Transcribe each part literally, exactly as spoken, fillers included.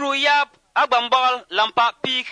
bru yap agbambol lampa pik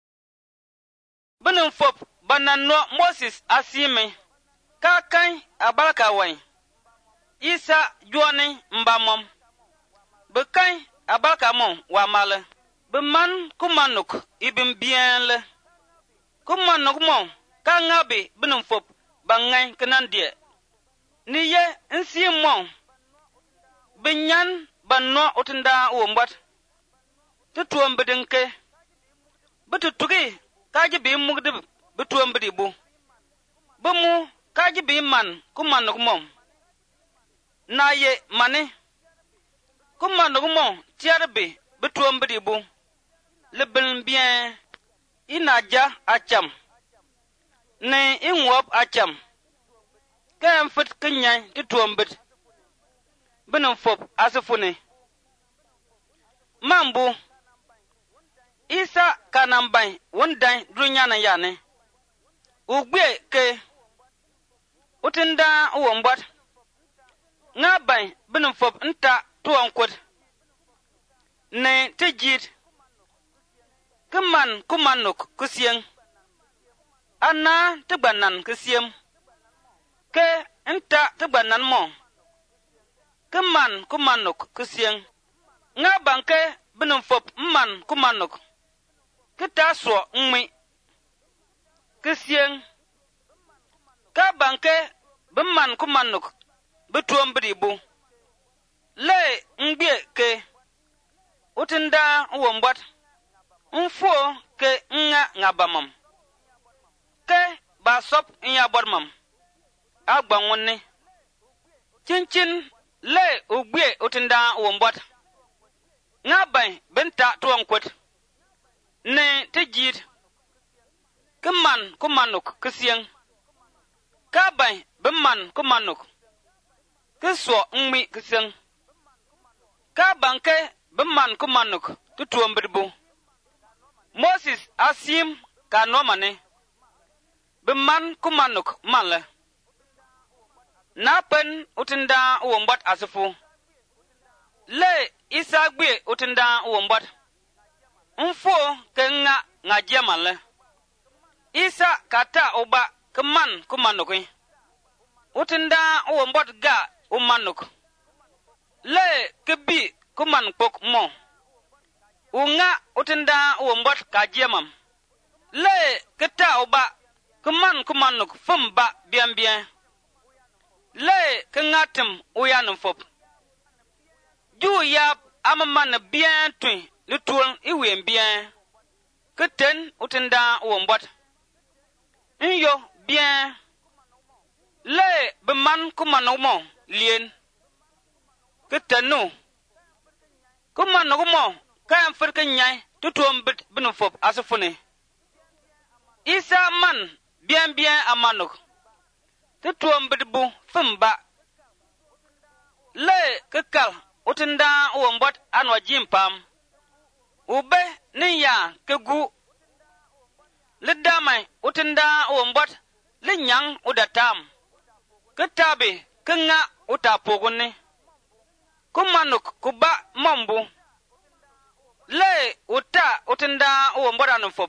bunun fop bananno Moses asime ka kan abalka wan Isa juani mbamom bekan abalka mon wa male be man kumanuk ibim bien le kumanuk mon ka ngabe bunun fop bangai kenan die ni ye nsi mon binyan banno utunda wombat tutuom bedinke betutugi kaji bi mugdib betuom bedibu bemu kaji bi man kumanuk mon na ye mane kumanuk mon tiarbe betuom bedibu lebel bien inaja acham ne inwop acham kem fit kinyan tutuom bed benum fop asufune mambu Isa kanambai wondan drunyana yane ugbe ke utinda uwombat ngabai benum fop nta tuwankod ne tejit keman kumanuk kusien ana tegbanan kusiem ke nta tegbanan mo keman kumanuk kusien ngabanke benum fop man kumanuk kita so ngmi kusien ka banke beman kumanuk betuom bribu le ngbie ke utinda wombat mfo ke nga ngabamam ke basop nya bodmam agbanwonni cincin le ugbie utinda wombat ngabai benta tuwankot ne tejid keman kumanuk kusien kabai beman kumanuk keso ngmi kusien kabanke beman kumanuk tutuom bribu Moses asim kanomane beman kumanuk male napen utinda wombat asufu le Isa gbe utinda wombat mfo kenga ngajemale Isa kata oba keman kumanuk utinda wombat ga umanuk le kebi kuman pok mo unga utinda wombat kajemam le keta oba keman kumanuk fumba bien bien le kengatem uyanum fop ju yap amaman bien twin le tour iwe bien keten utinda wombat nyo bien le beman kumanuk mo lien ketenu kumanuk mo kayan firkin nyai tutuom bit binum fop asufune Isa man bien bien amanuk tutuom bit bu fumba le kekal utinda wombat anwa jimpam ube niya kegu lidamai utinda wombat linyang udatam ketabe kenga utapogone kumanuk kuba mambu le uta utinda wombat anum fop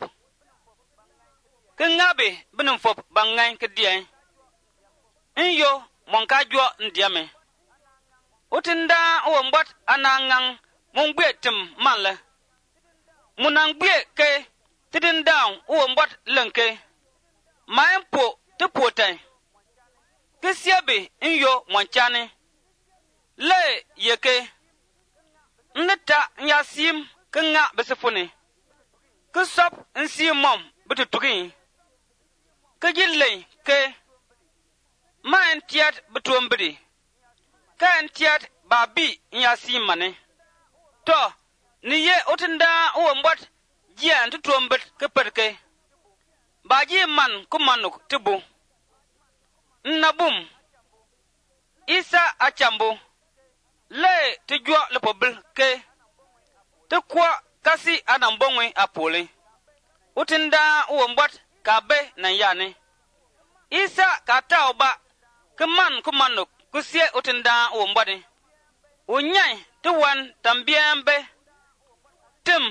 kengabe binum fop bangai kedien inyo monkajwo ndiame utinda wombat anangang mungbetem male munangbe ke tidinda wombat lenke maempo tepotai kesiabe inyo monchane le yeke nta nyasim kenga besefune kesop nsimom betutugi kejille ke maen tiat betuombedi kan tiat babi nyasim mane to niye utinda wombat jian tutuombet keperke baji man kumanuk tibu nabum Isa achambu le tijwa lepobel ke tekwa kasi anambongwe apole utinda wombat kabe na yane Isa kata oba keman kumanuk kusie utinda wombade unyai tuwan tambiembe tim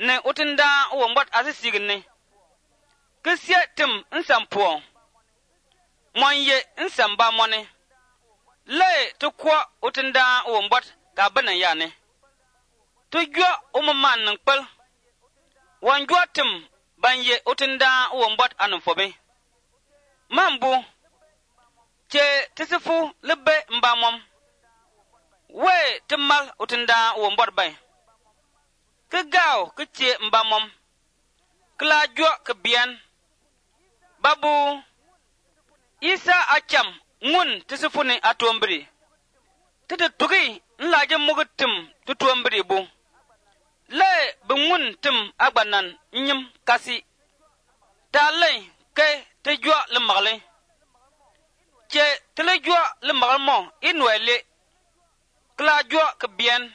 ne utinda uwo mbot asisigni kisia tim nsampo monye nsamba mone le to kwa utinda uwo mbot ka bana yane to jwa umman nan pal wan jwa tim banye utinda uwo mbot anan fobe mambu che tisifu lebe mbamom we timal utinda uwo mbot bay kegao keche mbamom kla jwa kebian babu isa acham ngun tisifuni atombri tete tugi nlaje mugutim tutombri bu le bungun tim agbanan nyim kasi talay ke te jwa le magle che tele jwa le maglemo inwele kla jwa kebian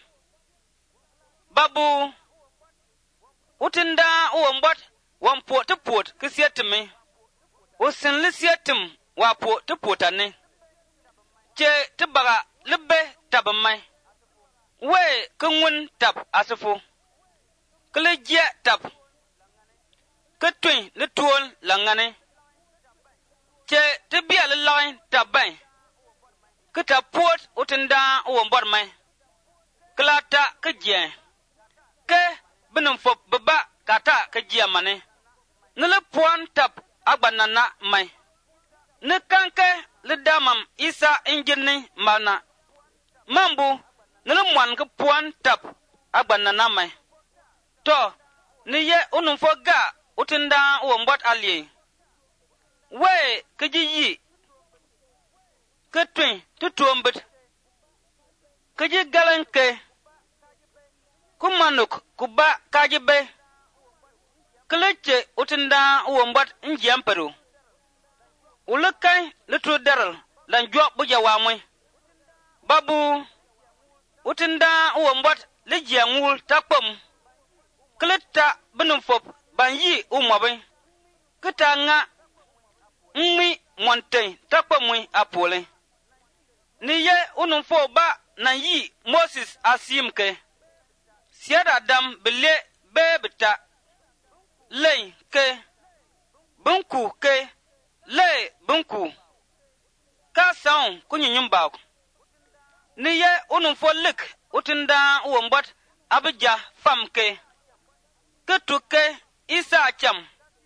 babu utinda uwo mbot wampo te pot kisietime usin lisietim wapo te potane che te baga lebe tabamai we kungun tab asifu kle je tab ketwin le tuol langane che te bia le line tabai keta pot utinda uwo mbot mai klata ke je ke binum fop baba kata ke je mane nele puan tab agbanana mai ne kanke le damam isa injini mana mambu nele mwan ke puan tab agbanana mai to ni ye unum fo ga utinda uwo mbot alie we ke ji ke twin tutombet ke ji galanke kumanuk kuba kajibe kleche utinda uwo mbot njiampero ulukai litru daral lan jwa buja wamwe babu utinda uwo mbot lijia ngul takpom kleta binum fop banyi umabe kita nga nmi monte takpomwe apole ni ye unum fo ba na yi Moses asimke siada dam bele bebita lei ke bunku ke le bunku ka saun kunyin ba ni ye unun folik utinda uwo mbot abija famke ketuke isa cham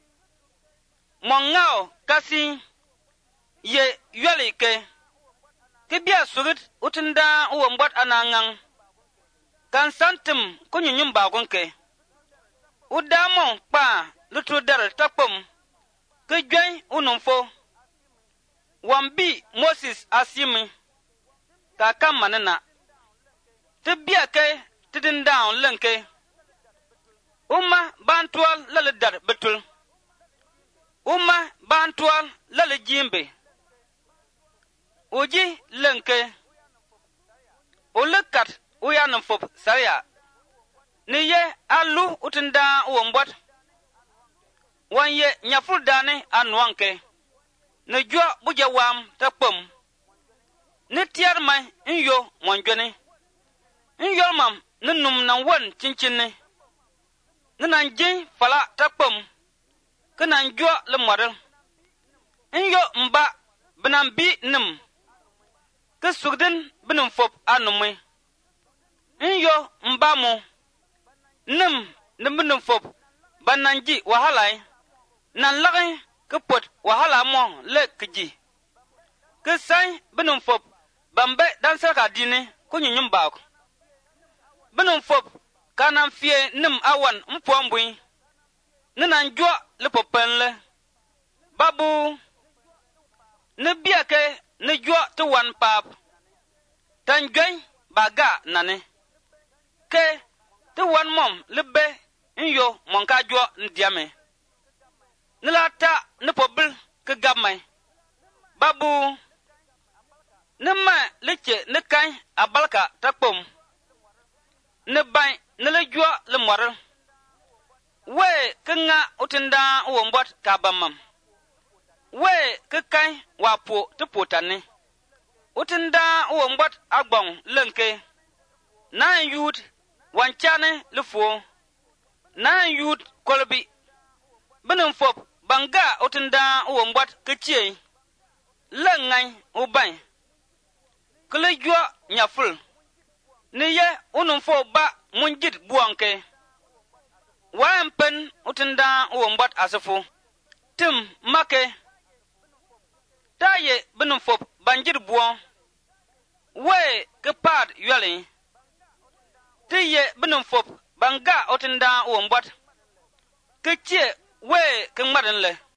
mongao kasi ye yeli ke kibia surit utinda uwo mbot anangang kan santim kunyin ba gonke udamo pa lutu dar takpom ke gwen unumfo wambi Moses asimi ka kamanana tibia ke tidin down lenke umma bantwal lale dar betul umma bantwal lale jimbe uji lenke ulukat uyanum fop saria ni ye alu utinda uwo mbot wanye nyaful dane anwanke ne jwa buja wam takpom ne tiar mai inyo monjone inyo mam ne num nan won cincin ne nan jin fala takpom kana jwa le model inyo mba binan bi nim ke sugden binum fop anumwe inyo mba mo nim nimbinum fop bananji wahalai nan lagin ke pot wahala mo le kiji ke sai binum fop bambe dan sarka dini kunyum baako binum fop kanan fie nim awan mpombui ninan jwa le popenle babu ne biake ne jwa to wan pap tan gwen baga nane ke to wan mom lebe inyo monka jwa ndiame nilata ne pobil ke gamai babu ne ma leche ne kan abalka takpom ne bai ne le jwa le mor we ke nga utinda uwo mbot ka bamam we ke kan wapo te potane utinda uwo mbot agbon lenke na yud wanchane lefo na yut kolbi benin fop banga utinda uwombot kichie lengai ubai kle jwa nyaful ni ye unum fo ba munjit buanke wa mpen utinda uwombot asafu tim make taye benin fop banjir buon we ke pad yale tiye benin fop banga utinda uwombot kichie we ke madan le